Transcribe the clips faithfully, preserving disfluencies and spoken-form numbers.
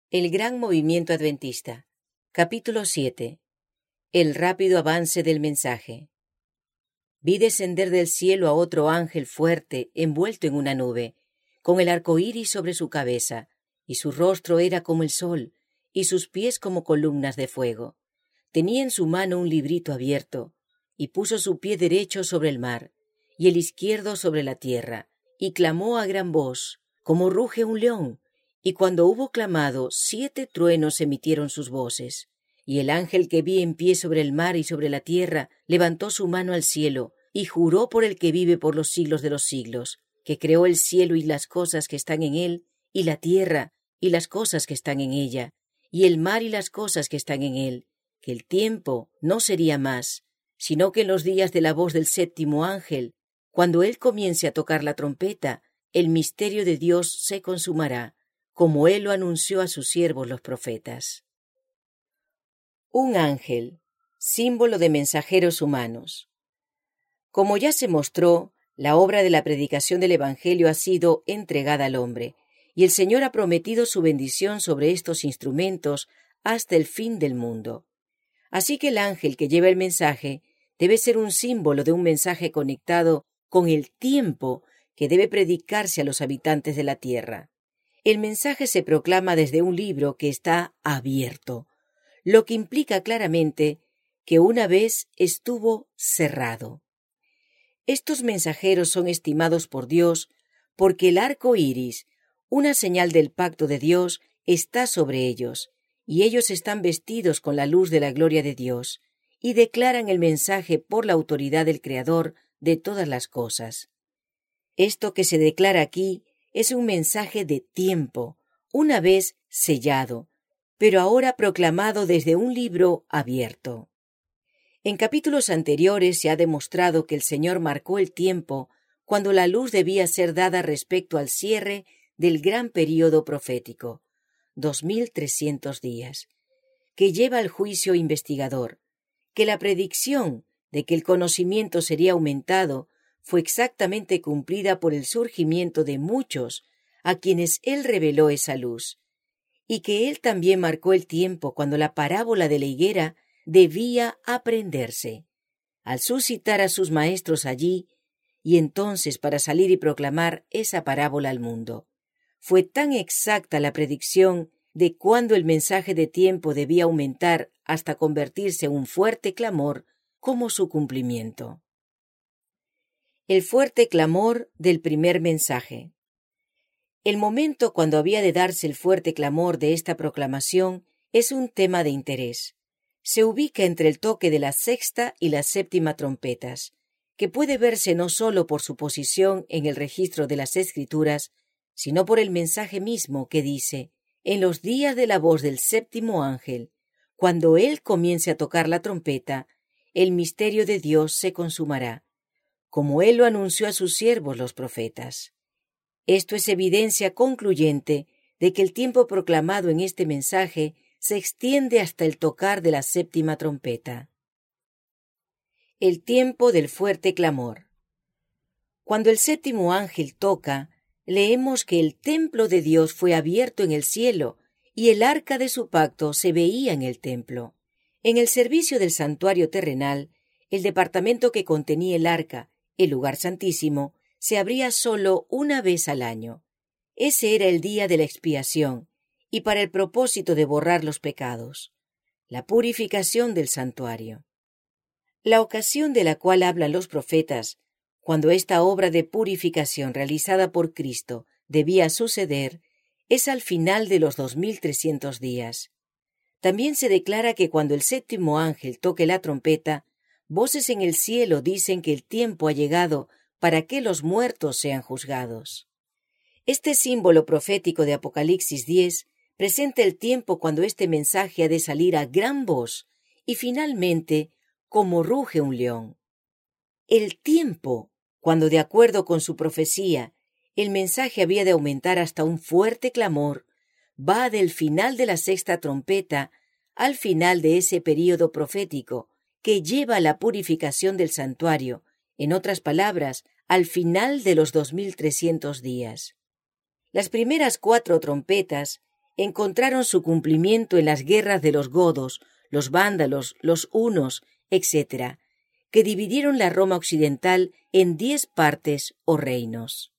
El Gran Movimiento Adventista. Capítulo siete. El rápido avance del mensaje. Vi descender del cielo a otro ángel fuerte, envuelto en una nube, con el arco iris sobre su cabeza, y su rostro era como el sol, y sus pies como columnas de fuego. Tenía en su mano un librito abierto, y puso su pie derecho sobre el mar, y el izquierdo sobre la tierra, y clamó a gran voz, como ruge un león. Y cuando hubo clamado, siete truenos emitieron sus voces. Y el ángel que vi en pie sobre el mar y sobre la tierra levantó su mano al cielo y juró por el que vive por los siglos de los siglos, que creó el cielo y las cosas que están en él, y la tierra y las cosas que están en ella, y el mar y las cosas que están en él, que el tiempo no sería más, sino que en los días de la voz del séptimo ángel, cuando él comience a tocar la trompeta, el misterio de Dios se consumará, como él lo anunció a sus siervos los profetas. Un ángel, símbolo de mensajeros humanos. Como ya se mostró, la obra de la predicación del Evangelio ha sido entregada al hombre, y el Señor ha prometido su bendición sobre estos instrumentos hasta el fin del mundo. Así que el ángel que lleva el mensaje debe ser un símbolo de un mensaje conectado con el tiempo que debe predicarse a los habitantes de la tierra. El mensaje se proclama desde un libro que está abierto, lo que implica claramente que una vez estuvo cerrado. Estos mensajeros son estimados por Dios porque el arco iris, una señal del pacto de Dios, está sobre ellos, y ellos están vestidos con la luz de la gloria de Dios, y declaran el mensaje por la autoridad del Creador de todas las cosas. Esto que se declara aquí es un mensaje de tiempo, una vez sellado, pero ahora proclamado desde un libro abierto. En capítulos anteriores se ha demostrado que el Señor marcó el tiempo cuando la luz debía ser dada respecto al cierre del gran período profético, dos mil trescientos días, que lleva al juicio investigador, que la predicción de que el conocimiento sería aumentado fue exactamente cumplida por el surgimiento de muchos a quienes él reveló esa luz, y que él también marcó el tiempo cuando la parábola de la higuera debía aprenderse, al suscitar a sus maestros allí, y entonces para salir y proclamar esa parábola al mundo. Fue tan exacta la predicción de cuándo el mensaje de tiempo debía aumentar hasta convertirse en un fuerte clamor como su cumplimiento. El fuerte clamor del primer mensaje. El momento cuando había de darse el fuerte clamor de esta proclamación es un tema de interés. Se ubica entre el toque de la sexta y la séptima trompetas, que puede verse no solo por su posición en el registro de las Escrituras, sino por el mensaje mismo que dice: en los días de la voz del séptimo ángel, cuando él comience a tocar la trompeta, el misterio de Dios se consumará, como él lo anunció a sus siervos los profetas. Esto es evidencia concluyente de que el tiempo proclamado en este mensaje se extiende hasta el tocar de la séptima trompeta. El tiempo del fuerte clamor. Cuando el séptimo ángel toca, leemos que el templo de Dios fue abierto en el cielo y el arca de su pacto se veía en el templo. En el servicio del santuario terrenal, el departamento que contenía el arca, el lugar santísimo, se abría solo una vez al año. Ese era el día de la expiación, y para el propósito de borrar los pecados, la purificación del santuario. La ocasión de la cual hablan los profetas, cuando esta obra de purificación realizada por Cristo debía suceder, es al final de los dos mil trescientos días. También se declara que cuando el séptimo ángel toque la trompeta, voces en el cielo dicen que el tiempo ha llegado para que los muertos sean juzgados. Este símbolo profético de Apocalipsis diez presenta el tiempo cuando este mensaje ha de salir a gran voz y finalmente como ruge un león. El tiempo cuando, de acuerdo con su profecía, el mensaje había de aumentar hasta un fuerte clamor, va del final de la sexta trompeta al final de ese período profético que lleva a la purificación del santuario, en otras palabras, al final de los dos mil trescientos días. Las primeras cuatro trompetas encontraron su cumplimiento en las guerras de los godos, los vándalos, los hunos, etcétera, que dividieron la Roma occidental en diez partes o reinos.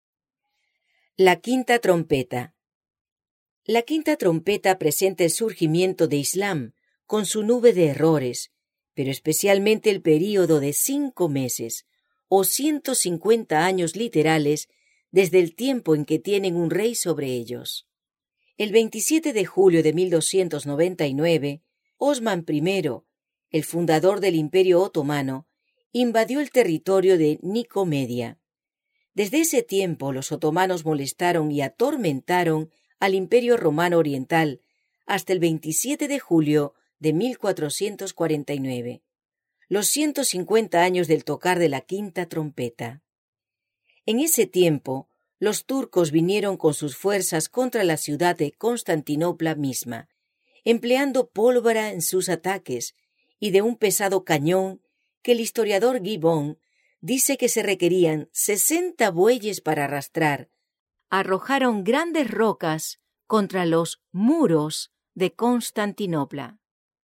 La quinta trompeta. La quinta trompeta presenta el surgimiento de Islam, con su nube de errores, pero especialmente el período de cinco meses, o ciento cincuenta años literales, desde el tiempo en que tienen un rey sobre ellos. El veintisiete de julio de mil doscientos noventa y nueve, Osman primero, el fundador del Imperio Otomano, invadió el territorio de Nicomedia. Desde ese tiempo los otomanos molestaron y atormentaron al Imperio Romano Oriental hasta el veintisiete de julio de mil cuatrocientos cuarenta y nueve, los ciento cincuenta años del tocar de la quinta trompeta. En ese tiempo, los turcos vinieron con sus fuerzas contra la ciudad de Constantinopla misma, empleando pólvora en sus ataques y de un pesado cañón que el historiador Gibbon dice que se requerían sesenta bueyes para arrastrar. Arrojaron grandes rocas contra los muros de Constantinopla.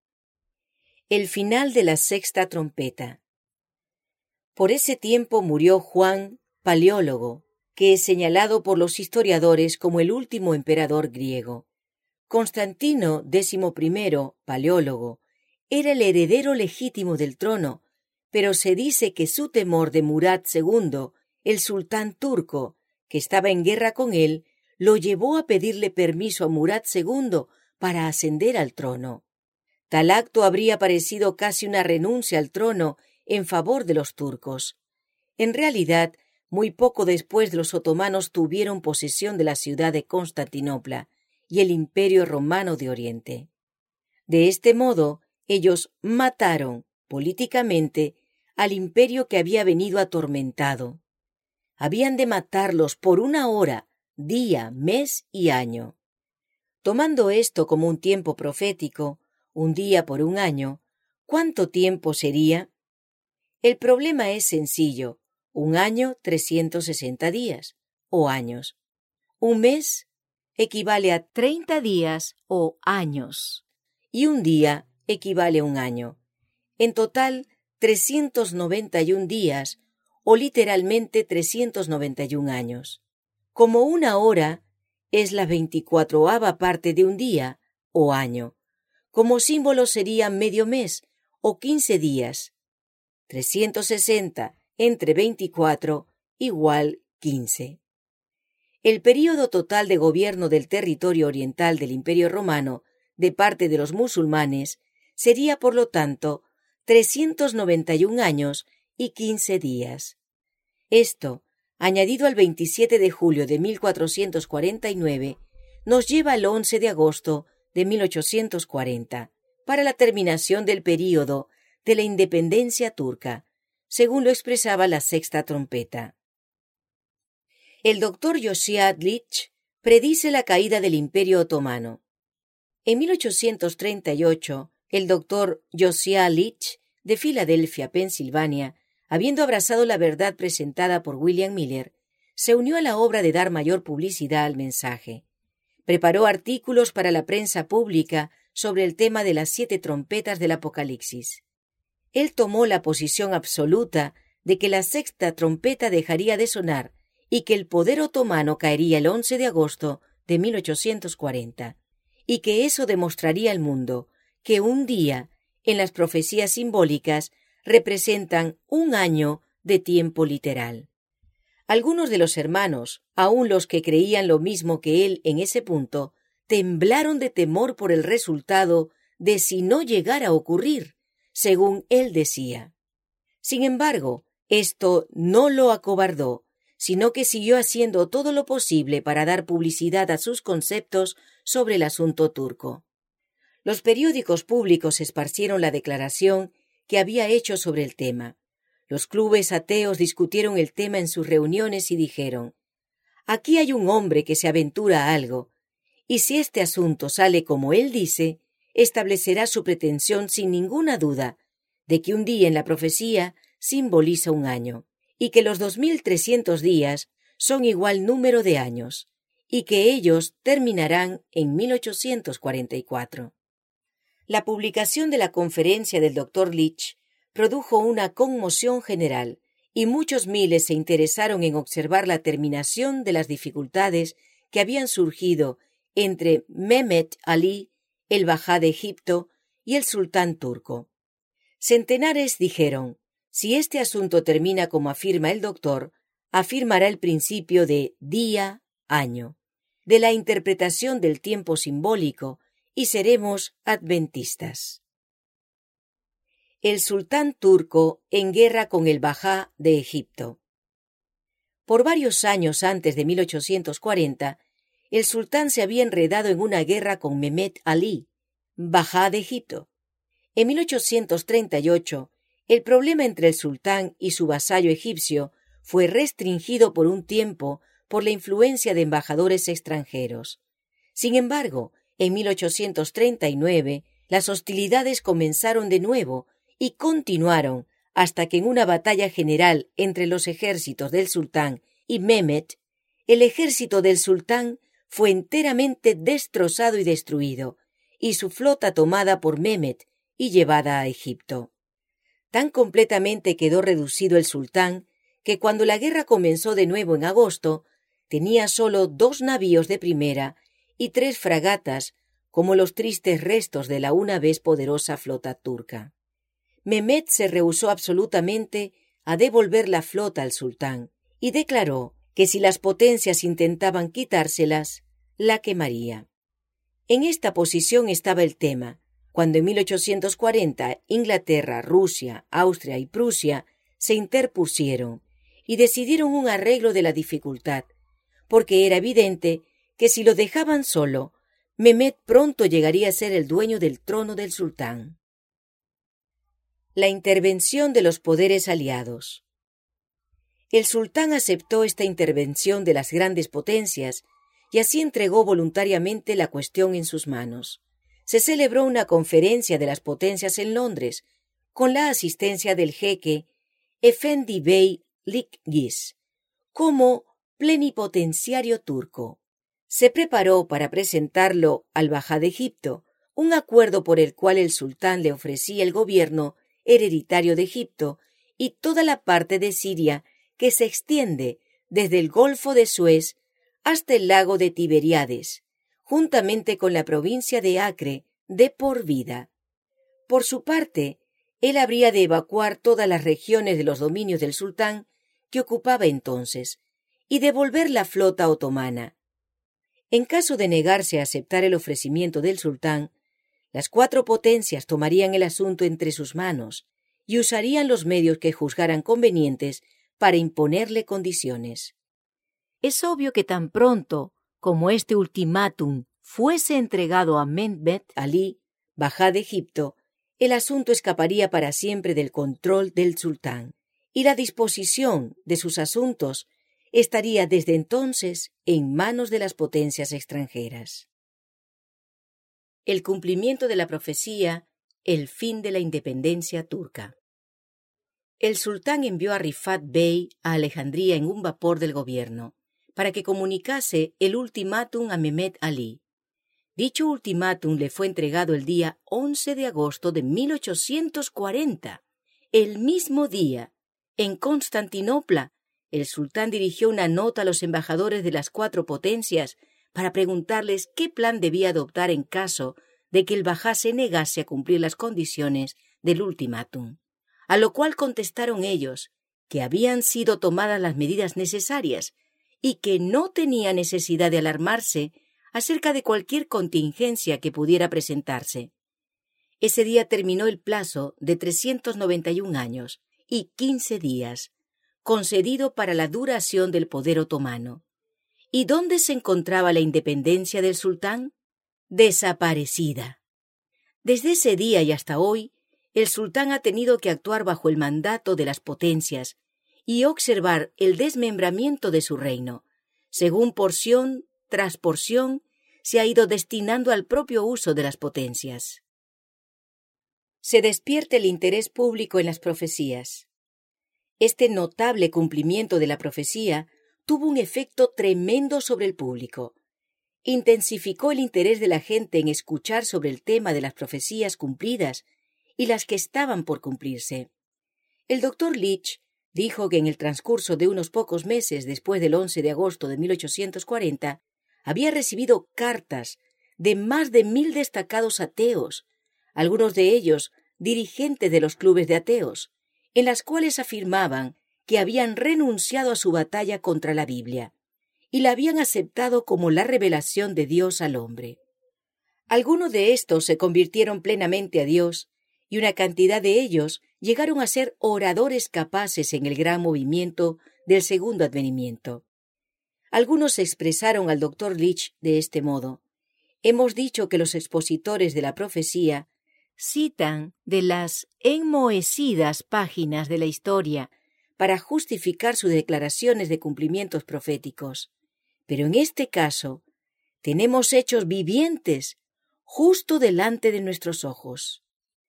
El final de la sexta trompeta. Por ese tiempo murió Juan Paleólogo, que es señalado por los historiadores como el último emperador griego. Constantino décimo primero, Paleólogo, era el heredero legítimo del trono, pero se dice que su temor de Murad segundo, el sultán turco, que estaba en guerra con él, lo llevó a pedirle permiso a Murad segundo para ascender al trono. Tal acto habría parecido casi una renuncia al trono en favor de los turcos. En realidad, muy poco después los otomanos tuvieron posesión de la ciudad de Constantinopla y el Imperio Romano de Oriente. De este modo, ellos mataron, políticamente, al imperio que había venido atormentado. Habían de matarlos por una hora, día, mes y año. Tomando esto como un tiempo profético, un día por un año, ¿cuánto tiempo sería? El problema es sencillo. Un año, trescientos sesenta días, o años. Un mes equivale a treinta días o años. Y un día equivale a un año. En total, trescientos noventa y un días, o literalmente trescientos noventa y un años. Como una hora es la veinticuatroava parte de un día, o año. Como símbolo sería medio mes, o quince días. trescientos sesenta entre veinticuatro igual quince. El período total de gobierno del territorio oriental del Imperio Romano de parte de los musulmanes sería, por lo tanto, trescientos noventa y un años y quince días. Esto, añadido al veintisiete de julio de mil cuatrocientos cuarenta y nueve, nos lleva al once de agosto de mil ochocientos cuarenta, para la terminación del período de la independencia turca, según lo expresaba la sexta trompeta. El doctor Josiah Leach predice la caída del Imperio Otomano. En mil ochocientos treinta y ocho, el doctor Josiah Leach, de Filadelfia, Pensilvania, habiendo abrazado la verdad presentada por William Miller, se unió a la obra de dar mayor publicidad al mensaje. Preparó artículos para la prensa pública sobre el tema de las siete trompetas del Apocalipsis. Él tomó la posición absoluta de que la sexta trompeta dejaría de sonar y que el poder otomano caería el once de agosto de mil ochocientos cuarenta, y que eso demostraría al mundo que un día, en las profecías simbólicas, representan un año de tiempo literal. Algunos de los hermanos, aun los que creían lo mismo que él en ese punto, temblaron de temor por el resultado de si no llegara a ocurrir, según él decía. Sin embargo, esto no lo acobardó, sino que siguió haciendo todo lo posible para dar publicidad a sus conceptos sobre el asunto turco. Los periódicos públicos esparcieron la declaración que había hecho sobre el tema. Los clubes ateos discutieron el tema en sus reuniones y dijeron: «Aquí hay un hombre que se aventura a algo, y si este asunto sale como él dice, establecerá su pretensión sin ninguna duda de que un día en la profecía simboliza un año, y que los dos mil trescientos días son igual número de años, y que ellos terminarán en mil ochocientos cuarenta y cuatro. La publicación de la conferencia del doctor Leach produjo una conmoción general y muchos miles se interesaron en observar la terminación de las dificultades que habían surgido entre Mehmet Ali, el Bajá de Egipto, y el sultán turco. Centenares dijeron: si este asunto termina como afirma el doctor, afirmará el principio de día, año, de la interpretación del tiempo simbólico, y seremos adventistas. El sultán turco en guerra con el Bajá de Egipto. Por varios años antes de mil ochocientos cuarenta, el sultán se había enredado en una guerra con Mehmet Ali, Bajá de Egipto. En mil ochocientos treinta y ocho, el problema entre el sultán y su vasallo egipcio fue restringido por un tiempo por la influencia de embajadores extranjeros. Sin embargo, en mil ochocientos treinta y nueve, las hostilidades comenzaron de nuevo y continuaron hasta que en una batalla general entre los ejércitos del sultán y Mehmet, el ejército del sultán fue enteramente destrozado y destruido, y su flota tomada por Mehmet y llevada a Egipto. Tan completamente quedó reducido el sultán que cuando la guerra comenzó de nuevo en agosto, tenía solo dos navíos de primera y tres fragatas, como los tristes restos de la una vez poderosa flota turca. Mehmet se rehusó absolutamente a devolver la flota al sultán y declaró que si las potencias intentaban quitárselas, la quemaría. En esta posición estaba el tema, cuando en mil ochocientos cuarenta Inglaterra, Rusia, Austria y Prusia se interpusieron y decidieron un arreglo de la dificultad, porque era evidente que si lo dejaban solo, Mehmet pronto llegaría a ser el dueño del trono del sultán. La intervención de los poderes aliados. El sultán aceptó esta intervención de las grandes potencias y así entregó voluntariamente la cuestión en sus manos. Se celebró una conferencia de las potencias en Londres, con la asistencia del jeque Efendi Bey Likgis, como plenipotenciario turco. Se preparó para presentarlo al Bajá de Egipto, un acuerdo por el cual el sultán le ofrecía el gobierno hereditario de Egipto y toda la parte de Siria que se extiende desde el Golfo de Suez hasta el lago de Tiberíades, juntamente con la provincia de Acre, de por vida. Por su parte, él habría de evacuar todas las regiones de los dominios del sultán que ocupaba entonces y devolver la flota otomana. En caso de negarse a aceptar el ofrecimiento del sultán, las cuatro potencias tomarían el asunto entre sus manos y usarían los medios que juzgaran convenientes para imponerle condiciones. Es obvio que tan pronto como este ultimátum fuese entregado a Mehmet Ali, Bajá de Egipto, el asunto escaparía para siempre del control del sultán, y la disposición de sus asuntos estaría desde entonces en manos de las potencias extranjeras. El cumplimiento de la profecía, el fin de la independencia turca. El sultán envió a Rifat Bey a Alejandría en un vapor del gobierno para que comunicase el ultimátum a Mehmet Ali. Dicho ultimátum le fue entregado el día once de agosto de mil ochocientos cuarenta. El mismo día, en Constantinopla, el sultán dirigió una nota a los embajadores de las cuatro potencias para preguntarles qué plan debía adoptar en caso de que el Bajá se negase a cumplir las condiciones del ultimátum, a lo cual contestaron ellos que habían sido tomadas las medidas necesarias y que no tenía necesidad de alarmarse acerca de cualquier contingencia que pudiera presentarse. Ese día terminó el plazo de trescientos noventa y un años y quince días, concedido para la duración del poder otomano. ¿Y dónde se encontraba la independencia del sultán? Desaparecida. Desde ese día y hasta hoy, el sultán ha tenido que actuar bajo el mandato de las potencias y observar el desmembramiento de su reino, según porción tras porción se ha ido destinando al propio uso de las potencias. Se despierta el interés público en las profecías. Este notable cumplimiento de la profecía tuvo un efecto tremendo sobre el público, intensificó el interés de la gente en escuchar sobre el tema de las profecías cumplidas y las que estaban por cumplirse. El doctor Leach dijo que en el transcurso de unos pocos meses después del once de agosto de mil ochocientos cuarenta había recibido cartas de más de mil destacados ateos, algunos de ellos dirigentes de los clubes de ateos, en las cuales afirmaban que habían renunciado a su batalla contra la Biblia y la habían aceptado como la revelación de Dios al hombre. Algunos de estos se convirtieron plenamente a Dios y una cantidad de ellos llegaron a ser oradores capaces en el gran movimiento del segundo advenimiento. Algunos expresaron al doctor Leach de este modo: hemos dicho que los expositores de la profecía citan de las enmohecidas páginas de la historia para justificar sus declaraciones de cumplimientos proféticos. Pero en este caso, tenemos hechos vivientes justo delante de nuestros ojos.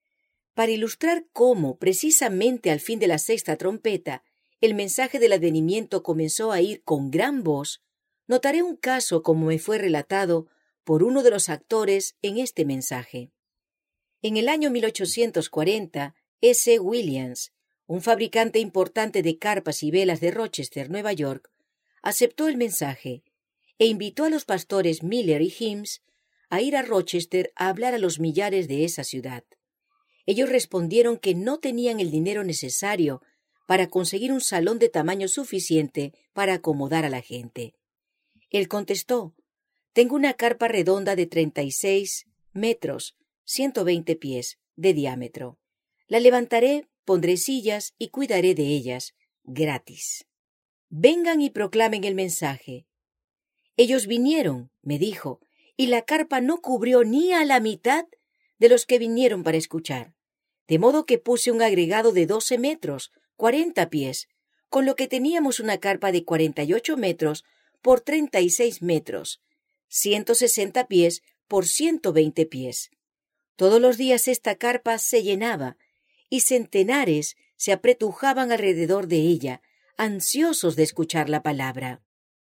Para ilustrar cómo, precisamente al fin de la sexta trompeta, el mensaje del advenimiento comenzó a ir con gran voz, notaré un caso como me fue relatado por uno de los actores en este mensaje. En el año mil ochocientos cuarenta, ese Williams, un fabricante importante de carpas y velas de Rochester, Nueva York, aceptó el mensaje e invitó a los pastores Miller y Himes a ir a Rochester a hablar a los millares de esa ciudad. Ellos respondieron que no tenían el dinero necesario para conseguir un salón de tamaño suficiente para acomodar a la gente. Él contestó: tengo una carpa redonda de treinta y seis metros, ciento veinte pies, de diámetro. La levantaré, pondré sillas y cuidaré de ellas, gratis. Vengan y proclamen el mensaje. Ellos vinieron, me dijo, y la carpa no cubrió ni a la mitad de los que vinieron para escuchar, de modo que puse un agregado de doce metros, cuarenta pies, con lo que teníamos una carpa de cuarenta y ocho metros por treinta y seis metros, ciento sesenta pies por ciento veinte pies. Todos los días esta carpa se llenaba y centenares se apretujaban alrededor de ella, ansiosos de escuchar la palabra.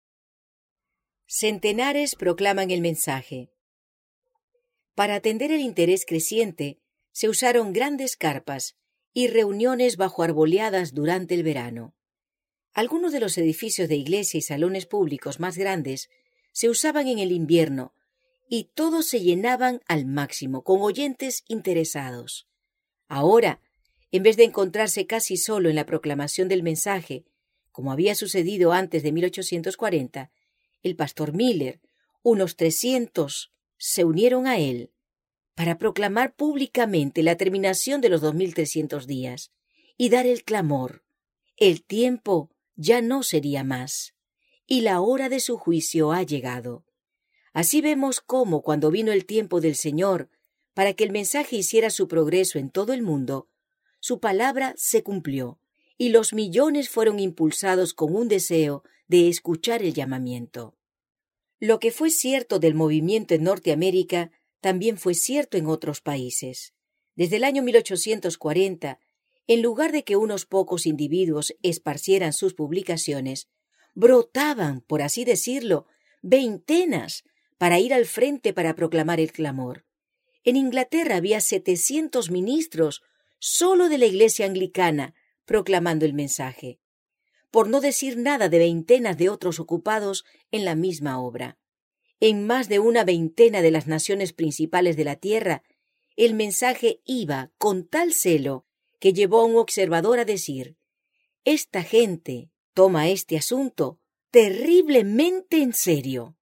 Centenares proclaman el mensaje. Para atender el interés creciente, se usaron grandes carpas y reuniones bajo arboleadas durante el verano. Algunos de los edificios de iglesia y salones públicos más grandes se usaban en el invierno y todos se llenaban al máximo con oyentes interesados. Ahora, en vez de encontrarse casi solo en la proclamación del mensaje, como había sucedido antes de mil ochocientos cuarenta, el pastor Miller, unos trescientos, se unieron a él para proclamar públicamente la terminación de los dos mil trescientos días y dar el clamor: el tiempo ya no sería más, y la hora de su juicio ha llegado. Así vemos cómo, cuando vino el tiempo del Señor, para que el mensaje hiciera su progreso en todo el mundo, su palabra se cumplió, y los millones fueron impulsados con un deseo de escuchar el llamamiento. Lo que fue cierto del movimiento en Norteamérica también fue cierto en otros países. Desde el año mil ochocientos cuarenta, en lugar de que unos pocos individuos esparcieran sus publicaciones, brotaban, por así decirlo, veintenas para ir al frente para proclamar el clamor. En Inglaterra había setecientos ministros solo de la Iglesia anglicana proclamando el mensaje, por no decir nada de veintenas de otros ocupados en la misma obra. En más de una veintena de las naciones principales de la tierra, el mensaje iba con tal celo que llevó a un observador a decir: esta gente toma este asunto terriblemente en serio.